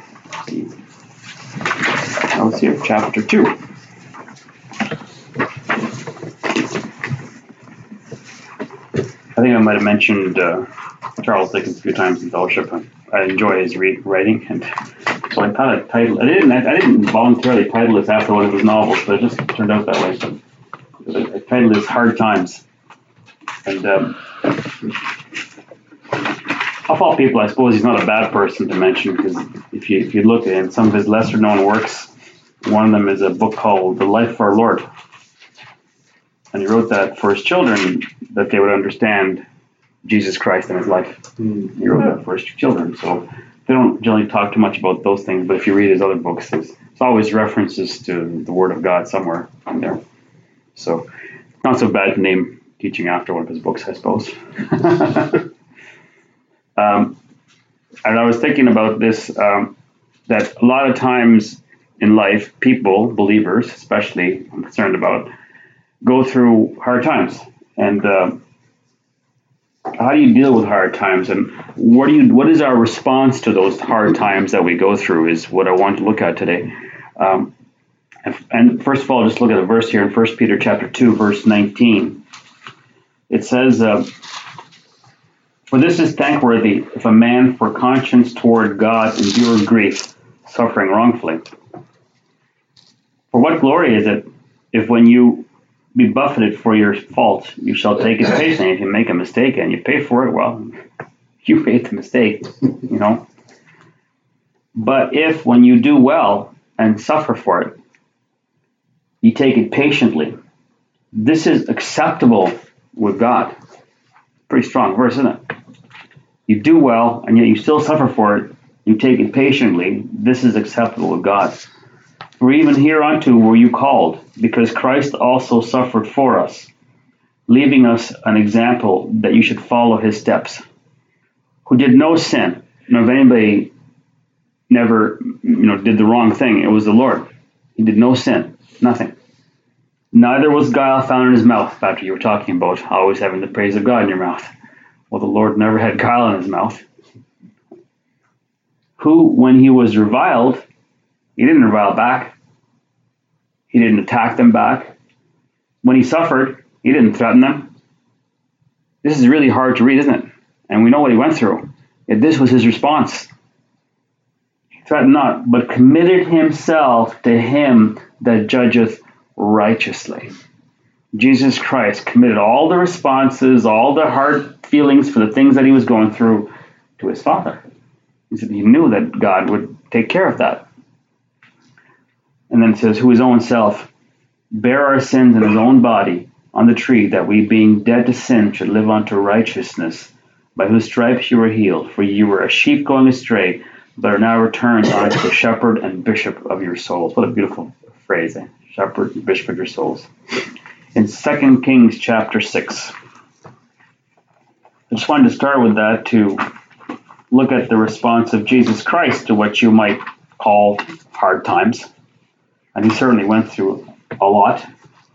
Let's see, chapter 2. I think I might have mentioned Charles Dickens a few times in fellowship. I enjoy his writing, and so I thought I'd title. I didn't voluntarily title this after one of his novels, but it just turned out that way. So I titled this "Hard Times," and of all people, I suppose he's not a bad person to mention, because if you look at some of his lesser known works, one of them is a book called "The Life of Our Lord," and he wrote that for his children, that they would understand Jesus Christ and his life. He wrote that for his children, so they don't generally talk too much about those things, but if you read his other books, it's always references to the Word of God somewhere in there. So not so bad to name teaching after one of his books, I suppose. And I was thinking about this, that a lot of times in life, people, believers especially, I'm concerned about, go through hard times. And how do you deal with hard times, and what is our response to those hard times that we go through is what I want to look at today. And first of all, just look at a verse here in 1 Peter chapter 2, verse 19. It says, "For this is thankworthy, if a man for conscience toward God endure grief, suffering wrongfully. For what glory is it, if when you be buffeted for your fault, you shall take it patiently. If you make a mistake and you pay for it, well, you made the mistake, you know. But if when you do well and suffer for it, you take it patiently, this is acceptable with God." Pretty strong verse, isn't it? You do well and yet you still suffer for it, you take it patiently, this is acceptable with God. For even hereunto were you called, because Christ also suffered for us, leaving us an example that you should follow his steps, who did no sin. Now, if anybody never, did the wrong thing, it was the Lord. He did no sin, nothing. Neither was guile found in his mouth. Patrick, you were talking about always having the praise of God in your mouth. Well, the Lord never had guile in his mouth. Who, when he was reviled, he didn't revile back. He didn't attack them back. When he suffered, he didn't threaten them. This is really hard to read, isn't it? And we know what he went through. Yet this was his response. He threatened not, but committed himself to him that judgeth righteously. Jesus Christ committed all the responses, all the hard feelings for the things that he was going through to his Father. He said he knew that God would take care of that. And then it says, who his own self bare our sins in his own body on the tree, that we, being dead to sin, should live unto righteousness, by whose stripes you were healed. For you were a sheep going astray, but are now returned unto the shepherd and bishop of your souls. What a beautiful phrase, eh? Shepherd and bishop of your souls. In 2 Kings chapter 6. I just wanted to start with that to look at the response of Jesus Christ to what you might call hard times. And he certainly went through a lot.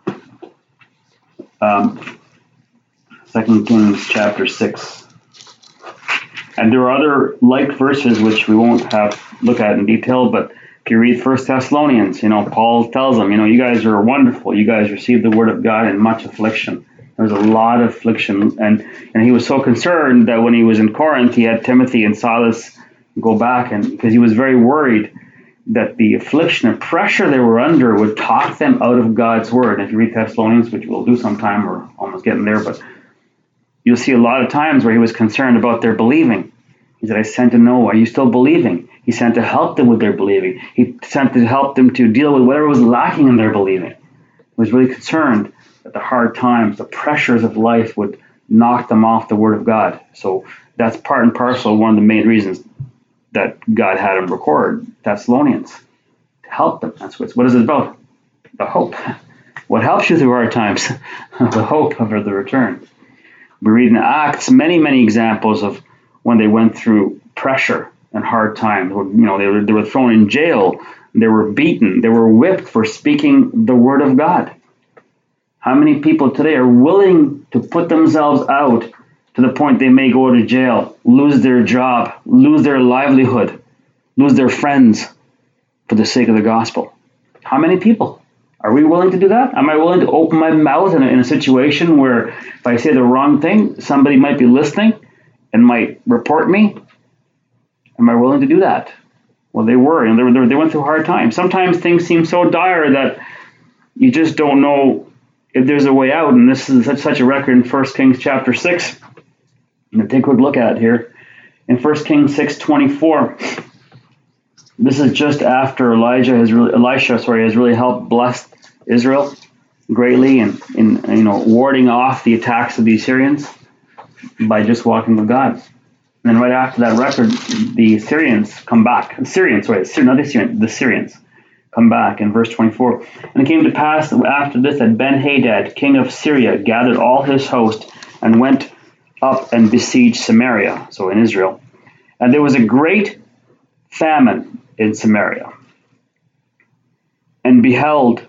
2 Kings chapter 6. And there are other like verses which we won't have look at in detail, but if you read 1 Thessalonians, Paul tells them, you guys are wonderful. You guys received the word of God in much affliction. There's a lot of affliction. And he was so concerned that when he was in Corinth, he had Timothy and Silas go back, and because he was very worried that the affliction and pressure they were under would talk them out of God's word. And if you read Thessalonians, which we'll do sometime, we're almost getting there, but you'll see a lot of times where he was concerned about their believing. He said, I sent to know, are you still believing? He sent to help them with their believing. He sent to help them to deal with whatever was lacking in their believing. He was really concerned that the hard times, the pressures of life would knock them off the word of God. So that's part and parcel, one of the main reasons that God had him record Thessalonians, to help them. That's what is it about? The hope. What helps you through hard times? The hope of the return. We read in Acts many examples of when they went through pressure and hard times. They were thrown in jail, they were beaten, they were whipped for speaking the word of God. How many people today are willing to put themselves out to the point they may go to jail, lose their job, lose their livelihood, lose their friends for the sake of the gospel. How many people? Are we willing to do that? Am I willing to open my mouth in a situation where if I say the wrong thing, somebody might be listening and might report me? Am I willing to do that? Well, they were, and they went through hard times. Sometimes things seem so dire that you just don't know if there's a way out. And this is such a record in 1 Kings chapter 6. I'm going to take a quick look at it here. In 1 Kings 6:24, this is just after Elisha has really helped bless Israel greatly in warding off the attacks of the Assyrians by just walking with God. And then right after that record, the Syrians come back. The Syrians come back in verse 24. And it came to pass after this that Ben-Hadad, king of Syria, gathered all his host and went up and besieged Samaria, so in Israel. And there was a great famine in Samaria. And behold,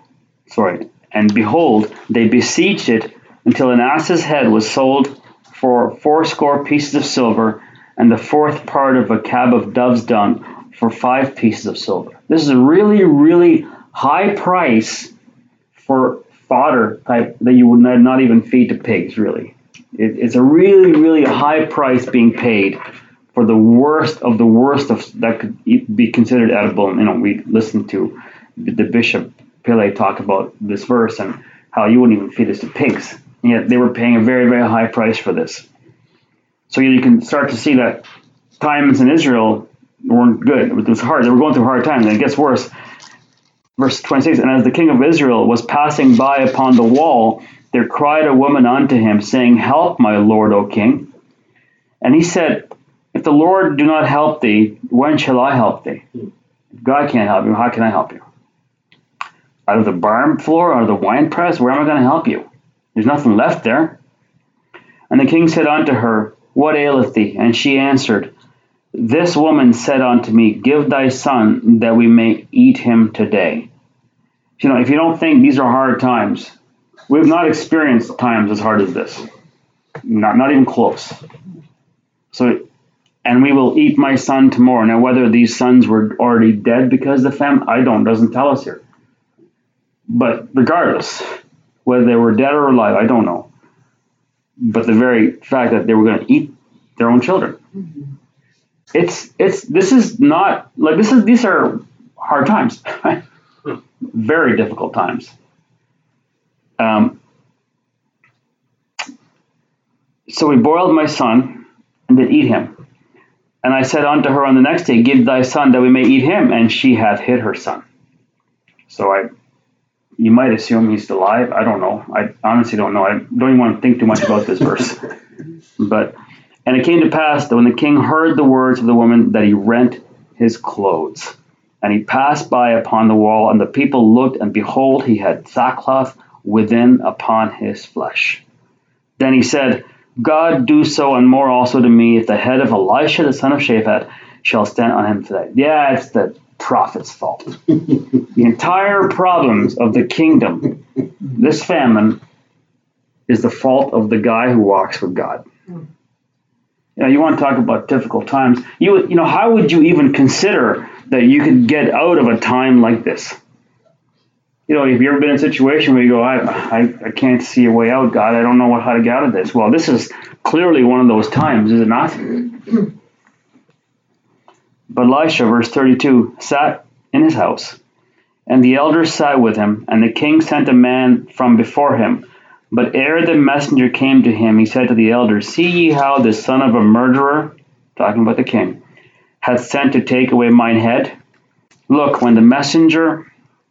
they besieged it until an ass's head was sold for 80 pieces of silver, and the fourth part of a cab of dove's dung for 5 pieces of silver. This is a really, really high price for fodder type that you would not even feed to pigs, really. It's a really, really high price being paid for the worst of that could be considered edible. We listened to the Bishop Pele talk about this verse and how you wouldn't even feed this to pigs. And yet they were paying a very, very high price for this. So you can start to see that times in Israel weren't good. It was hard. They were going through hard times, and it gets worse. Verse 26, and as the king of Israel was passing by upon the wall, there cried a woman unto him, saying, Help, my lord, O king. And he said, If the Lord do not help thee, when shall I help thee? If God can't help you, how can I help you? Out of the barn floor, out of the wine press, where am I going to help you? There's nothing left there. And the king said unto her, What aileth thee? And she answered, This woman said unto me, Give thy son, that we may eat him today. If you don't think these are hard times, we've not experienced times as hard as this. Not even close. So, and we will eat my son tomorrow. Now, whether these sons were already dead because of the famine, doesn't tell us here. But regardless, whether they were dead or alive, I don't know. But the very fact that they were going to eat their own children. These are hard times. Very difficult times. So we boiled my son and did eat him. And I said unto her on the next day, Give thy son that we may eat him. And she hath hid her son. So you might assume he's still alive. I don't know. I honestly don't know. I don't even want to think too much about this verse. And it came to pass that when the king heard the words of the woman, that he rent his clothes. And he passed by upon the wall, and the people looked, and behold, he had sackcloth within upon his flesh. Then he said, God do so and more also to me, if the head of Elisha the son of Shaphat shall stand on him today. Yeah, it's the prophet's fault. The entire problems of the kingdom, this famine, is the fault of the guy who walks with God. You want to talk about difficult times. How would you even consider that you could get out of a time like this? Have you ever been in a situation where you go, I can't see a way out, God. I don't know how to get out of this. Well, this is clearly one of those times, is it not? But Elisha, verse 32, sat in his house, and the elders sat with him, and the king sent a man from before him. But ere the messenger came to him, he said to the elders, See ye how the son of a murderer, talking about the king, hath sent to take away mine head? Look, when the messenger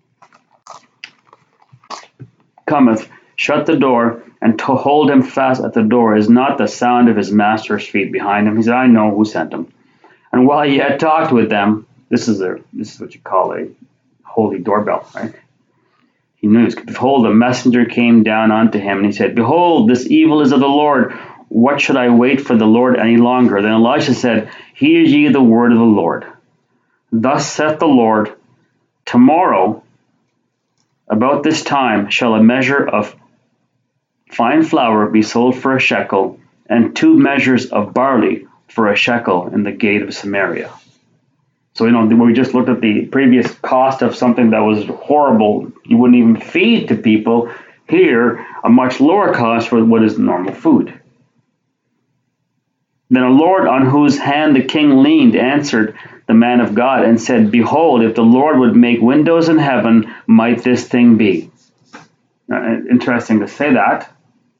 cometh, shut the door, and to hold him fast at the door is not the sound of his master's feet behind him. He said, I know who sent him. And while he had talked with them, this is what you call a holy doorbell, right? He knew this. Behold, the messenger came down unto him, and he said, Behold, this evil is of the Lord. What should I wait for the Lord any longer? Then Elisha said, Hear ye the word of the Lord. Thus saith the Lord, Tomorrow, about this time, shall a measure of fine flour be sold for a shekel, and 2 measures of barley for a shekel in the gate of Samaria. So, when we just looked at the previous cost of something that was horrible, you wouldn't even feed to people. Here, a much lower cost for what is normal food. Then a Lord on whose hand the king leaned answered the man of God and said, Behold, if the Lord would make windows in heaven, might this thing be? Interesting to say that.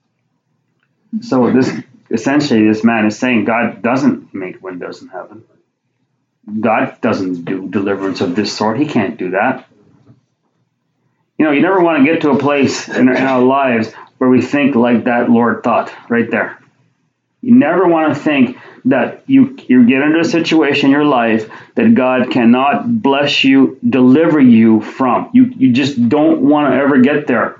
So essentially this man is saying God doesn't make windows in heaven. God doesn't do deliverance of this sort. He can't do that. You never want to get to a place in our lives where we think like that Lord thought right there. You never want to think that you get into a situation in your life that God cannot bless you, deliver you from. You just don't want to ever get there.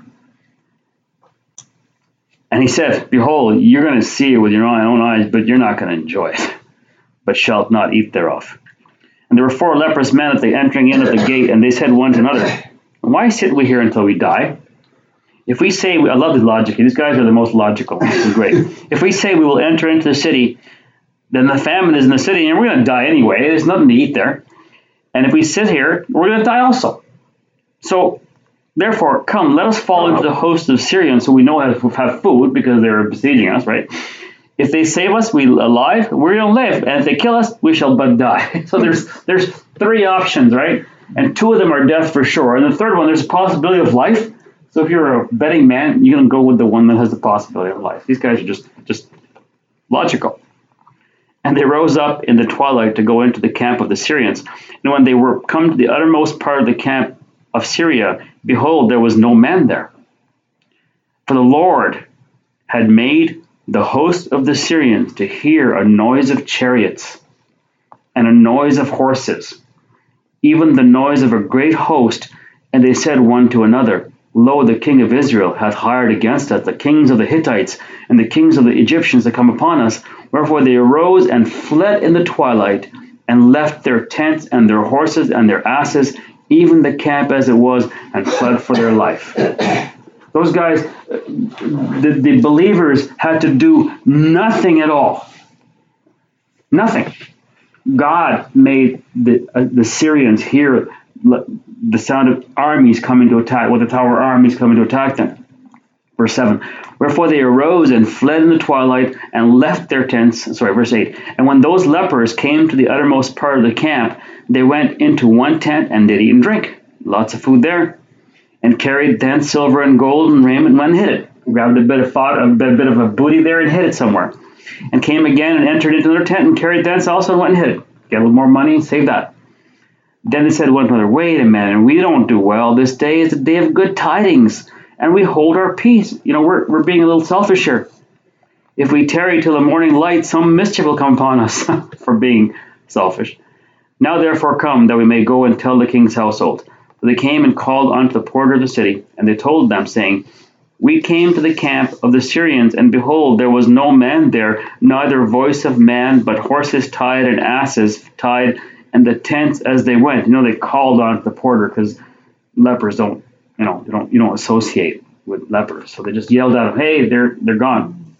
And he said, Behold, you're going to see it with your own eyes, but you're not going to enjoy it, but shalt not eat thereof. And there were 4 leprous men at the entering in at the gate, and they said one to another, Why sit we here until we die? If we say, I love the logic. These guys are the most logical. This is great. If we say we will enter into the city, then the famine is in the city, and we're going to die anyway. There's nothing to eat there. And if we sit here, we're going to die also. So, therefore, come, let us fall into the host of Syrians, so we know how to have food, because they're besieging us, right? If they save us, we alive, we're going to live. And if they kill us, we shall but die. So there's 3 options, right? And 2 of them are death for sure. And the third one, there's a possibility of life. So if you're a betting man, you're going to go with the one that has the possibility of life. These guys are just logical. And they rose up in the twilight to go into the camp of the Syrians. And when they were come to the uttermost part of the camp of Syria, behold, there was no man there. For the Lord had made the host of the Syrians to hear a noise of chariots and a noise of horses, even the noise of a great host. And they said one to another, Lo, the king of Israel hath hired against us the kings of the Hittites and the kings of the Egyptians to come upon us. Wherefore they arose and fled in the twilight, and left their tents and their horses and their asses, even the camp as it was, and fled for their life. Those guys, the believers, had to do nothing at all. Nothing. God made the Syrians hear the sound of armies coming to attack, with the tower armies coming to attack them. Verse 7. Wherefore they arose and fled in the twilight and left their tents. Verse 8. And when those lepers came to the uttermost part of the camp, they went into one tent and did eat and drink. Lots of food there. And carried thence silver and gold and raiment and went and hid it. Grabbed a bit of a booty there and hid it somewhere. And came again and entered into their tent and carried thence also and went and hid it. Get a little more money, save that. Then they said one to another, Wait a minute, we don't do well. This day is the day of good tidings, and we hold our peace. We're being a little selfish here. If we tarry till the morning light, some mischief will come upon us for being selfish. Now therefore come, that we may go and tell the king's household. So they came and called unto the porter of the city, and they told them, saying, We came to the camp of the Syrians, and behold, there was no man there, neither voice of man, but horses tied and asses tied, and the tents as they went. They called on the porter, because lepers don't associate with lepers. So they just yelled at him, Hey, they're gone.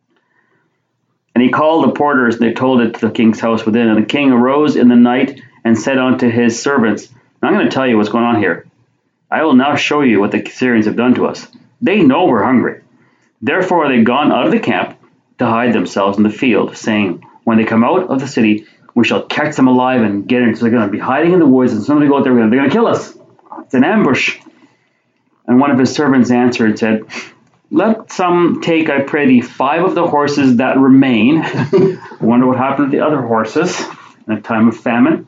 And he called the porters, and they told it to the king's house within. And the king arose in the night and said unto his servants, I'm going to tell you what's going on here. I will now show you what the Syrians have done to us. They know we're hungry. Therefore are they gone out of the camp to hide themselves in the field, saying, When they come out of the city, we shall catch them alive and get in. So they're going to be hiding in the woods, and somebody go out there, they're going to kill us. It's an ambush. And one of his servants answered and said, Let some take, I pray thee, 5 of the horses that remain. I wonder what happened to the other horses in a time of famine,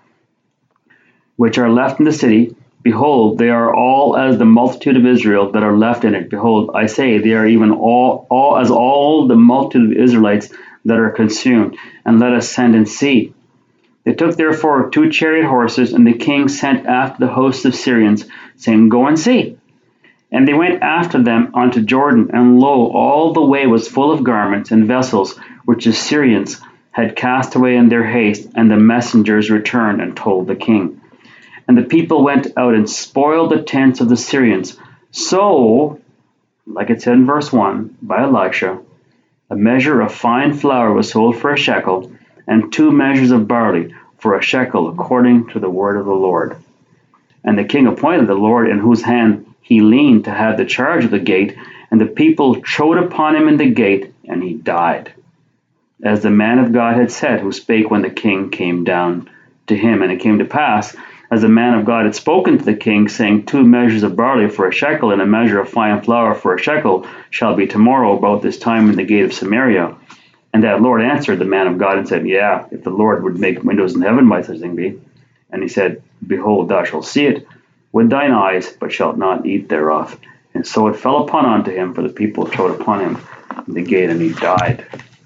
which are left in the city. Behold, they are all as the multitude of Israel that are left in it. Behold, I say, they are even all as all the multitude of Israelites that are consumed. And let us send and see. They took therefore 2 chariot horses, and the king sent after the host of Syrians, saying, Go and see. And they went after them unto Jordan, and lo, all the way was full of garments and vessels, which the Syrians had cast away in their haste. And the messengers returned and told the king. And the people went out and spoiled the tents of the Syrians. So, like it said in verse 1 by Elisha, a measure of fine flour was sold for a shekel, and 2 measures of barley. for a shekel, according to the word of the Lord. And the king appointed the Lord in whose hand he leaned to have the charge of the gate, and the people trode upon him in the gate, and he died, as the man of God had said, who spake when the king came down to him. And it came to pass, as the man of God had spoken to the king, saying, 2 measures of barley for a shekel, and a measure of fine flour for a shekel, shall be tomorrow about this time in the gate of Samaria. And that Lord answered the man of God and said, Yeah, if the Lord would make windows in heaven, might such thing be. And he said, Behold, thou shalt see it with thine eyes, but shalt not eat thereof. And so it fell upon unto him, for the people trode upon him in the gate, and he died.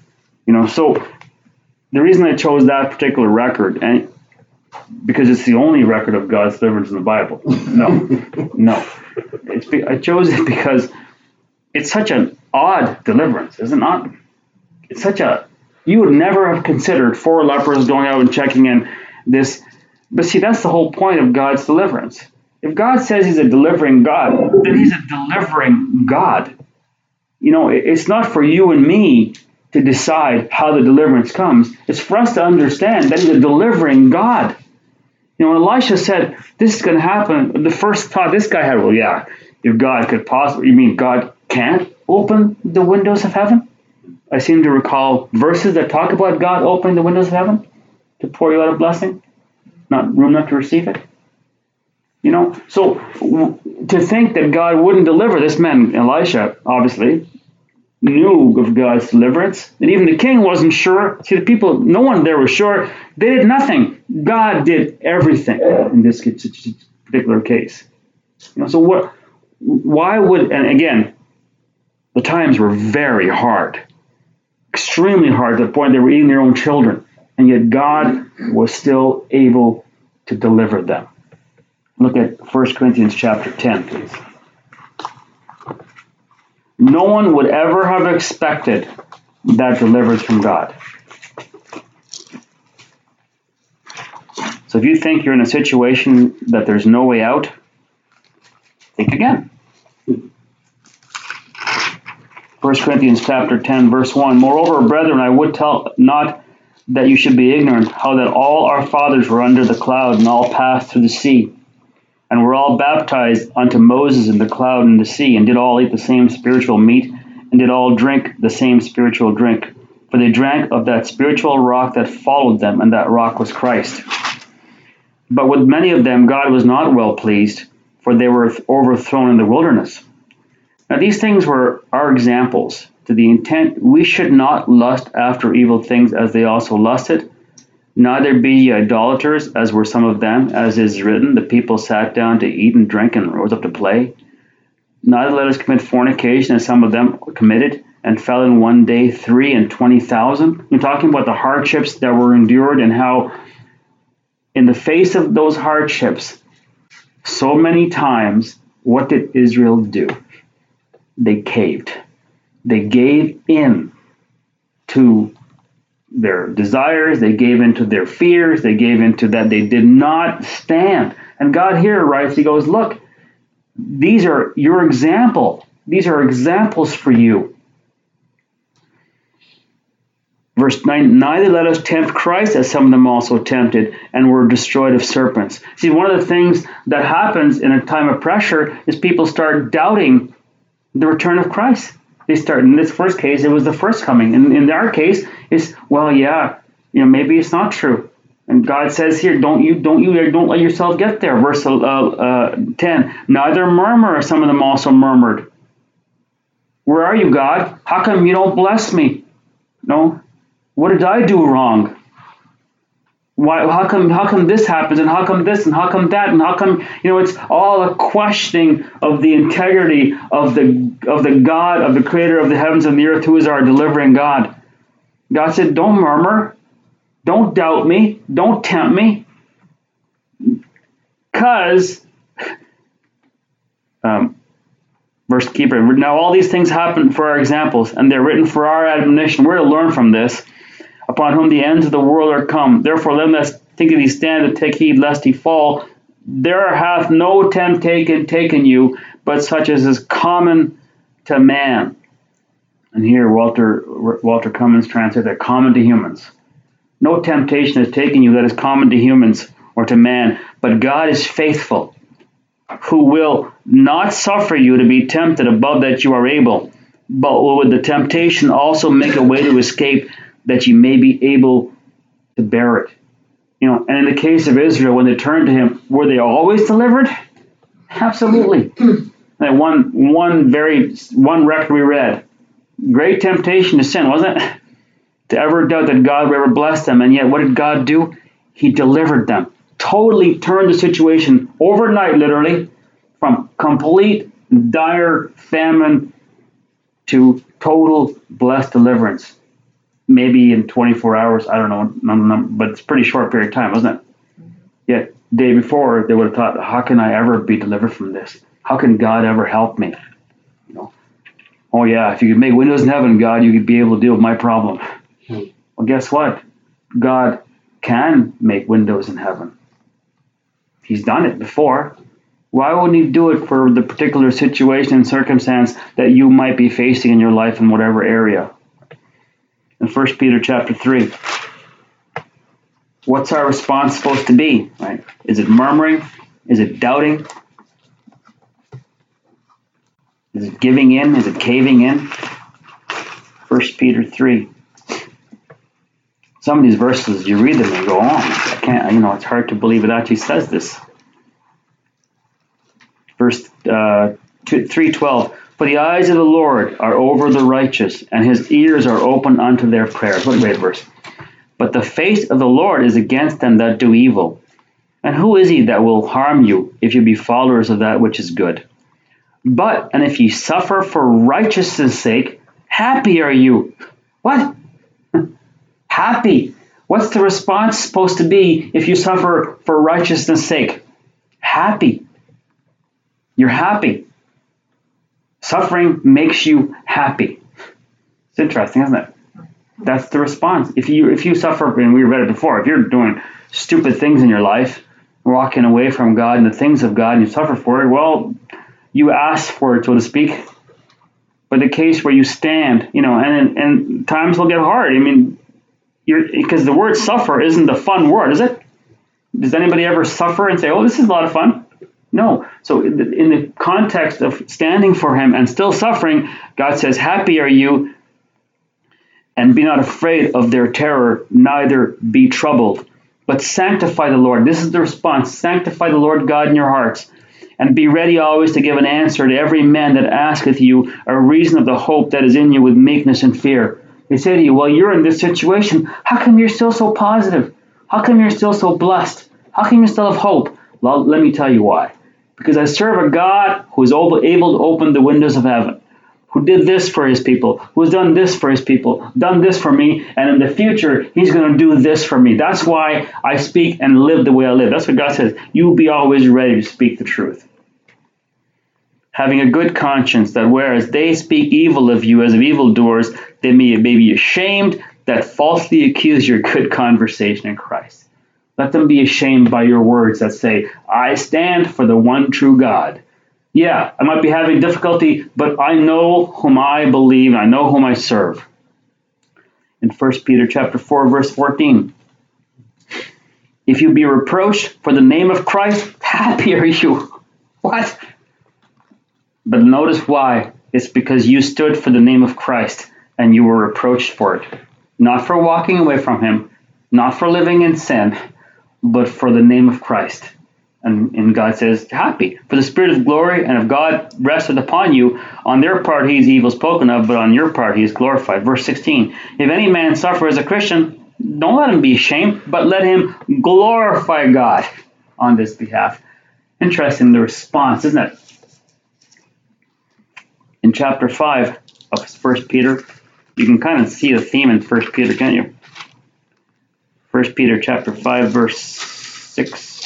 So the reason I chose that particular record, and because it's the only record of God's deliverance in the Bible. No. I chose it because it's such an odd deliverance, is it not? It's you would never have considered 4 lepers going out and checking in this. But see, that's the whole point of God's deliverance. If God says he's a delivering God, then he's a delivering God. It's not for you and me to decide how the deliverance comes. It's for us to understand that he's a delivering God. When Elisha said, this is going to happen, the first thought this guy had, well, yeah, if God could possibly, you mean God can't open the windows of heaven? I seem to recall verses that talk about God opening the windows of heaven to pour you out a blessing, not room enough to receive it. So to think that God wouldn't deliver, this man, Elisha, obviously, knew of God's deliverance, and even the king wasn't sure. See, the people, no one there was sure. They did nothing. God did everything in this particular case. So why would, and again, the times were very hard, extremely hard, to the point they were eating their own children, and yet God was still able to deliver them. Look at 1 Corinthians chapter 10, please. No one would ever have expected that deliverance from God. So if you think you're in a situation that there's no way out, think again. 1 Corinthians chapter 10, verse 1. Moreover, brethren, I would tell not that you should be ignorant, how that all our fathers were under the cloud, and all passed through the sea, and were all baptized unto Moses in the cloud and the sea, and did all eat the same spiritual meat, and did all drink the same spiritual drink. For they drank of that spiritual rock that followed them, and that rock was Christ. But with many of them God was not well pleased, for they were overthrown in the wilderness. Now these things were our examples, to the intent we should not lust after evil things as they also lusted. Neither be ye idolaters, as were some of them, as is written, the people sat down to eat and drink and rose up to play. Neither let us commit fornication, as some of them committed, and fell in one day 23,000. You're talking about the hardships that were endured, and how in the face of those hardships, so many times, what did Israel do? They caved. They gave in to their desires, they gave into their fears, they gave into that they did not stand. And God here writes, he goes, look, these are your example. These are examples for you. Verse 9, neither let us tempt Christ, as some of them also tempted, and were destroyed of serpents. See, one of the things that happens in a time of pressure is people start doubting the return of Christ. They start, in this first case, it was the first coming. And in our case, it's, well, yeah, maybe it's not true. And God says here, don't let yourself get there. Verse 10, neither murmur, as some of them also murmured. Where are you, God? How come you don't bless me? No. What did I do wrong? Why? How come this happens, and how come this, and how come that, and how come, it's all a questioning of the integrity of the God, of the creator of the heavens and the earth, who is our delivering God. God said, don't murmur, don't doubt me, don't tempt me, because verse keeper. Now all these things happen for our examples, and they're written for our admonition. We're to learn from this, upon whom the ends of the world are come. Therefore let us think of these stand, and take heed lest he fall. There hath no temptation taken you, but such as is common to man. And here Walter Cummins translates that common to humans. No temptation has taken you that is common to humans or to man, but God is faithful, who will not suffer you to be tempted above that you are able, but will with the temptation also make a way to escape, that you may be able to bear it. And in the case of Israel, when they turned to him, were they always delivered? Absolutely. And one record we read, great temptation to sin, wasn't it? To ever doubt that God would ever bless them. And yet what did God do? He delivered them. Totally turned the situation overnight, literally, from complete dire famine to total blessed deliverance. Maybe in 24 hours, I don't know, but it's a pretty short period of time, wasn't it? Yet, the day before, they would have thought, how can I ever be delivered from this? How can God ever help me? Oh yeah, if you could make windows in heaven, God, you could be able to deal with my problem. Well, guess what? God can make windows in heaven. He's done it before. Why wouldn't he do it for the particular situation and circumstance that you might be facing in your life in whatever area? In 1 Peter chapter 3, what's our response supposed to be? Right? Is it murmuring? Is it doubting? Is it giving in? Is it caving in? 1 Peter 3. Some of these verses, you read them and go, I can't, it's hard to believe it actually says this. Verse 3:12. For the eyes of the Lord are over the righteous, and his ears are open unto their prayers. What a great verse. But the face of the Lord is against them that do evil. And who is he that will harm you, if you be followers of that which is good? And if ye suffer for righteousness' sake, happy are you. What? Happy. What's the response supposed to be if you suffer for righteousness' sake? Happy. You're happy. Suffering makes you happy. It's interesting, isn't it? That's the response. If you suffer, and we read it before, if you're doing stupid things in your life, walking away from God and the things of God, and you suffer for it, well, you ask for it, so to speak. But the case where you stand, and times will get hard. Because the word suffer isn't a fun word, is it? Does anybody ever suffer and say, oh, this is a lot of fun? No. So in the context of standing for him and still suffering, God says, happy are you, and be not afraid of their terror, neither be troubled, but sanctify the Lord. This is the response. Sanctify the Lord God in your hearts, and be ready always to give an answer to every man that asketh you a reason of the hope that is in you with meekness and fear. They say to you, well, you're in this situation. How come you're still so positive? How come you're still so blessed? How come you still have hope? Well, let me tell you why. Because I serve a God who is able to open the windows of heaven, who did this for his people, who has done this for his people, done this for me, and in the future, he's going to do this for me. That's why I speak and live the way I live. That's what God says. You be always ready to speak the truth. Having a good conscience, that whereas they speak evil of you as of evildoers, they may be ashamed that falsely accuse your good conversation in Christ. Let them be ashamed by your words that say, I stand for the one true God. Yeah, I might be having difficulty, but I know whom I believe, I know whom I serve. In 1 Peter chapter 4, verse 14, if you be reproached for the name of Christ, happy are you. What? But notice why. It's because you stood for the name of Christ and you were reproached for it. Not for walking away from him, not for living in sin, but for the name of Christ. And God says, happy. For the Spirit of glory and of God rested upon you. On their part he is evil spoken of, but on your part he is glorified. Verse 16, if any man suffer as a Christian, don't let him be ashamed, but let him glorify God on this behalf. Interesting, the response, isn't it? In chapter 5 of 1 Peter, you can kind of see the theme in 1 Peter, can't you? 1 Peter chapter 5, verse 6.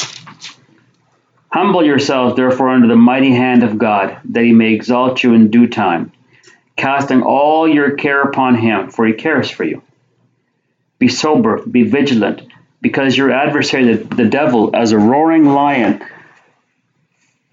Humble yourselves, therefore, under the mighty hand of God, that he may exalt you in due time, casting all your care upon him, for he cares for you. Be sober, be vigilant, because your adversary, the devil, as a roaring lion,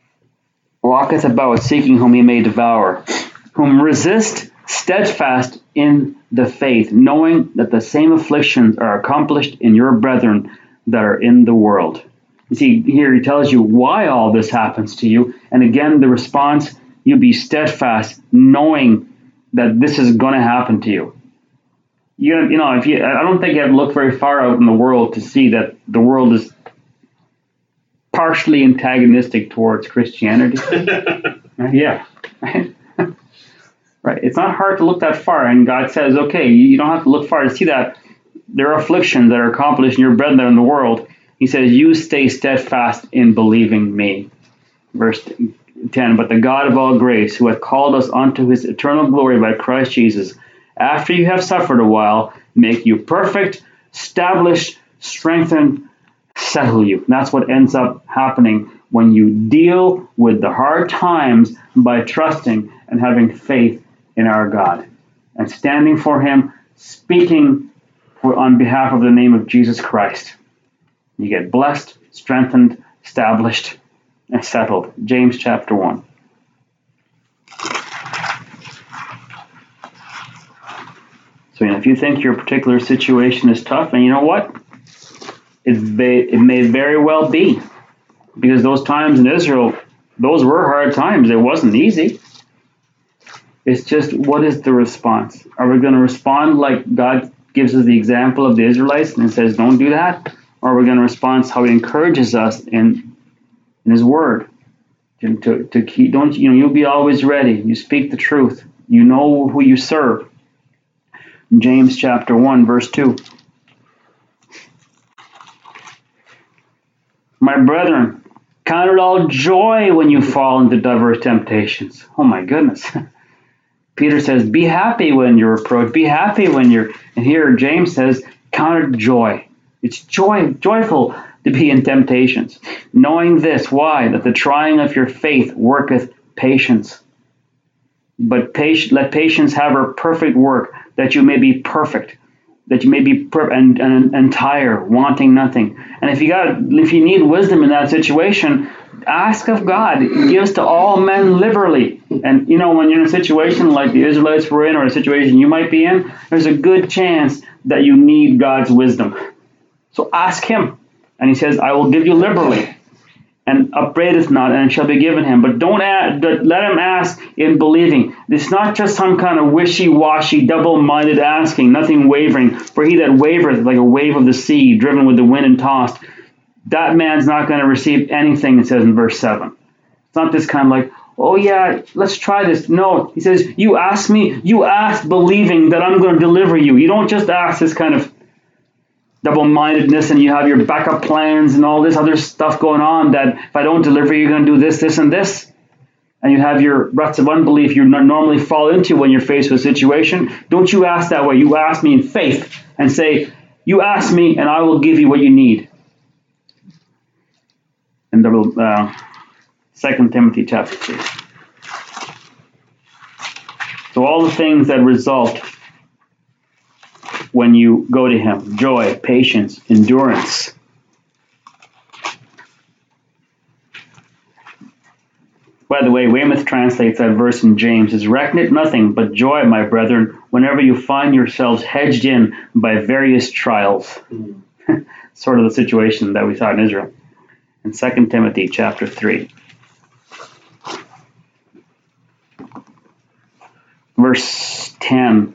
walketh about seeking whom he may devour, whom resist steadfast in the faith, knowing that the same afflictions are accomplished in your brethren that are in the world. You see, here he tells you why all this happens to you. And again, the response, you be steadfast, knowing that this is going to happen to you. I don't think you have to look very far out in the world to see that the world is partially antagonistic towards Christianity. Yeah. Right. It's not hard to look that far. And God says, okay, you don't have to look far to see that there are afflictions that are accomplished in your brethren in the world. He says, you stay steadfast in believing me. Verse 10, but the God of all grace, who hath called us unto his eternal glory by Christ Jesus, after you have suffered a while, make you perfect, establish, strengthen, settle you. And that's what ends up happening when you deal with the hard times by trusting and having faith in our God and standing for him, speaking on behalf of the name of Jesus Christ. You get blessed, strengthened, established, and settled. James chapter 1. So if you think your particular situation is tough, and you know what? It may very well be. Because those times in Israel, those were hard times. It wasn't easy. It's just, what is the response? Are we going to respond like God gives us the example of the Israelites and says, don't do that? Or are we going to respond how he encourages us in his word? To keep, you'll be always ready. You speak the truth. You know who you serve. James chapter 1, verse 2. My brethren, count it all joy when you fall into diverse temptations. Oh my goodness. Peter says, be happy when you're reproached. Be happy when you're... And here James says, count it joy. It's joyful to be in temptations. Knowing this, why? That the trying of your faith worketh patience. But let patience have her perfect work, that you may be perfect, that you may be and entire, wanting nothing. And if you need wisdom in that situation, ask of God. He gives to all men liberally. And when you're in a situation like the Israelites were in, or a situation you might be in, there's a good chance that you need God's wisdom. So ask him. And he says, I will give you liberally. And upbraideth not, and it shall be given him. But let him ask in believing. It's not just some kind of wishy-washy, double-minded asking, nothing wavering. For he that wavereth like a wave of the sea, driven with the wind and tossed, that man's not going to receive anything, it says in verse 7. It's not this kind of like, oh yeah, let's try this. No, he says, you ask me, you ask believing that I'm going to deliver you. You don't just ask this kind of double-mindedness and you have your backup plans and all this other stuff going on that if I don't deliver you, you're going to do this, this, and this. And you have your ruts of unbelief you normally fall into when you're faced with a situation. Don't you ask that way. You ask me in faith and say, you ask me and I will give you what you need. In 2 Timothy chapter 2. So all the things that result when you go to him: joy, patience, endurance. By the way, Weymouth translates that verse in James as, reckon it nothing but joy, my brethren, whenever you find yourselves hedged in by various trials. Sort of the situation that we saw in Israel. In 2 Timothy chapter 3. Verse 10.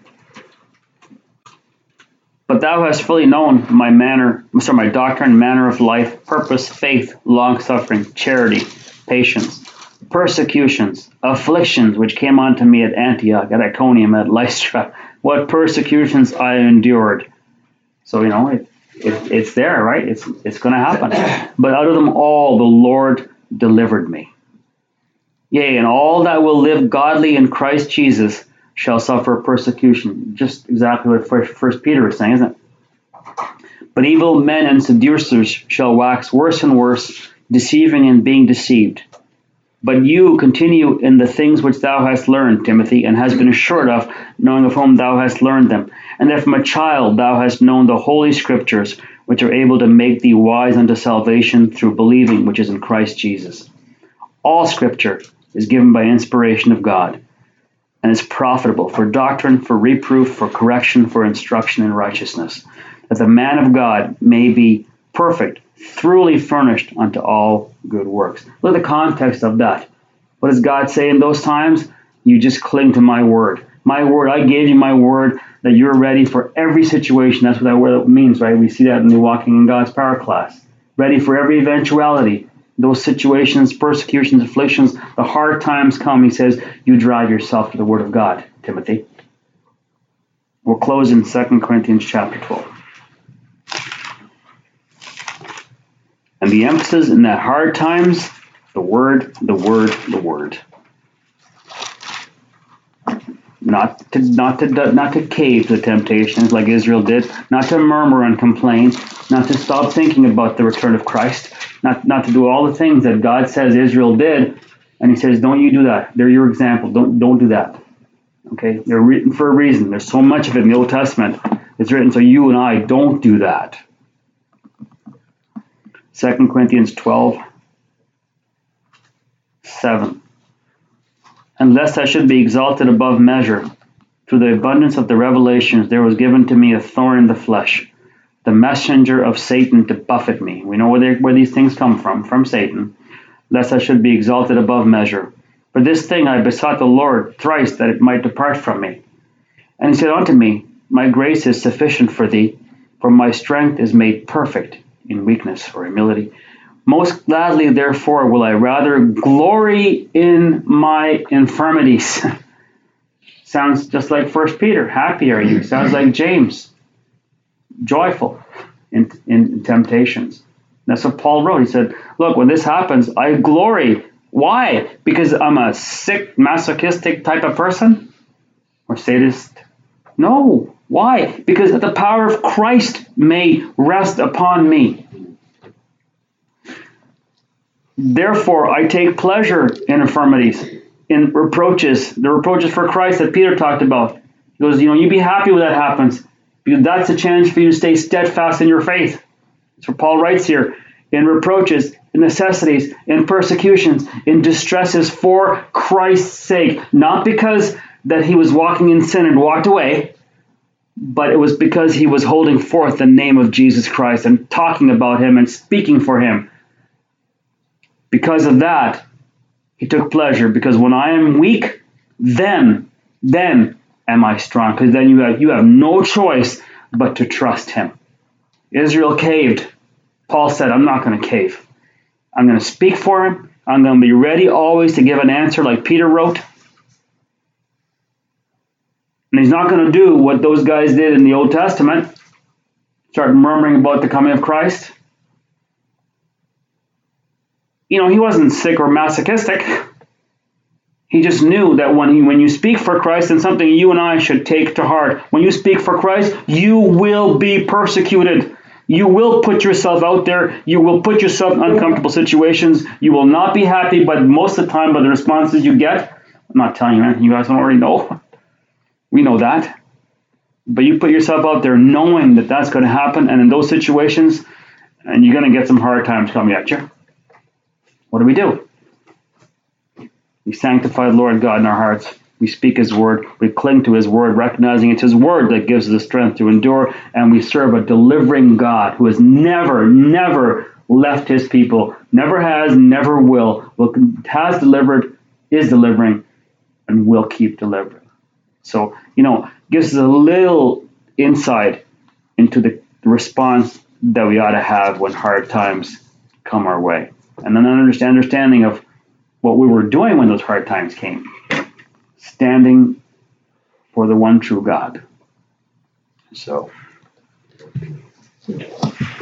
But thou hast fully known my doctrine, manner of life, purpose, faith, long-suffering, charity, patience, persecutions, afflictions, which came unto me at Antioch, at Iconium, at Lystra. What persecutions I endured. So, it's there, right? It's going to happen. But out of them all, the Lord delivered me. Yea, and all that will live godly in Christ Jesus shall suffer persecution. Just exactly what First Peter is saying, isn't it? But evil men and seducers shall wax worse and worse, deceiving and being deceived. But you continue in the things which thou hast learned, Timothy, and hast been assured of, knowing of whom thou hast learned them, and that from a child thou hast known the holy scriptures, which are able to make thee wise unto salvation through believing which is in Christ Jesus. All scripture is given by inspiration of God, and is profitable for doctrine, for reproof, for correction, for instruction in righteousness, that the man of God may be perfect, thoroughly furnished unto all good works. Look at the context of that. What does God say in those times? You just cling to my word. My word, I gave you my word that you're ready for every situation. That's what that word means, right? We see that in the Walking in God's Power class. Ready for every eventuality. Those situations, persecutions, afflictions, the hard times come. He says, you drive yourself to the word of God, Timothy. We'll close in 2 Corinthians chapter 12. And the emphasis in that hard times, the word, the word, the word. Not to cave to the temptations like Israel did, not to murmur and complain, not to stop thinking about the return of Christ, not to do all the things that God says Israel did, and he says, don't you do that. They're your example. Don't do that. Okay? They're written for a reason. There's so much of it in the Old Testament. It's written so you and I don't do that. 2 Corinthians 12:7. And lest I should be exalted above measure, through the abundance of the revelations, there was given to me a thorn in the flesh, the messenger of Satan to buffet me. We know where these things come from Satan, lest I should be exalted above measure. For this thing I besought the Lord thrice that it might depart from me. And he said unto me, my grace is sufficient for thee, for my strength is made perfect in weakness or humility. Most gladly, therefore, will I rather glory in my infirmities. Sounds just like 1 Peter. Happy are you. Sounds like James. Joyful in temptations. That's what Paul wrote. He said, look, when this happens, I glory. Why? Because I'm a sick, masochistic type of person? Or sadist? No. Why? Because the power of Christ may rest upon me. Therefore, I take pleasure in infirmities, in reproaches, the reproaches for Christ that Peter talked about. He goes, you be happy when that happens, because that's a chance for you to stay steadfast in your faith. That's what Paul writes here. In reproaches, in necessities, in persecutions, in distresses for Christ's sake. Not because that he was walking in sin and walked away, but it was because he was holding forth the name of Jesus Christ and talking about him and speaking for him. Because of that, he took pleasure, because when I am weak, then am I strong. Because then you have no choice but to trust him. Israel caved. Paul said, I'm not going to cave. I'm going to speak for him. I'm going to be ready always to give an answer like Peter wrote. And he's not going to do what those guys did in the Old Testament. Start murmuring about the coming of Christ. He wasn't sick or masochistic. He just knew that when you speak for Christ, and something you and I should take to heart, when you speak for Christ, you will be persecuted. You will put yourself out there. You will put yourself in uncomfortable situations. You will not be happy, but most of the time by the responses you get. I'm not telling you anything you guys don't already know. We know that. But you put yourself out there knowing that that's going to happen, and in those situations, and you're going to get some hard times coming at you. What do? We sanctify the Lord God in our hearts. We speak his word. We cling to his word, recognizing it's his word that gives us the strength to endure. And we serve a delivering God who has never left his people. Never has, never will. Has delivered, is delivering, and will keep delivering. So, gives us a little insight into the response that we ought to have when hard times come our way. And then an understanding of what we were doing when those hard times came. Standing for the one true God. So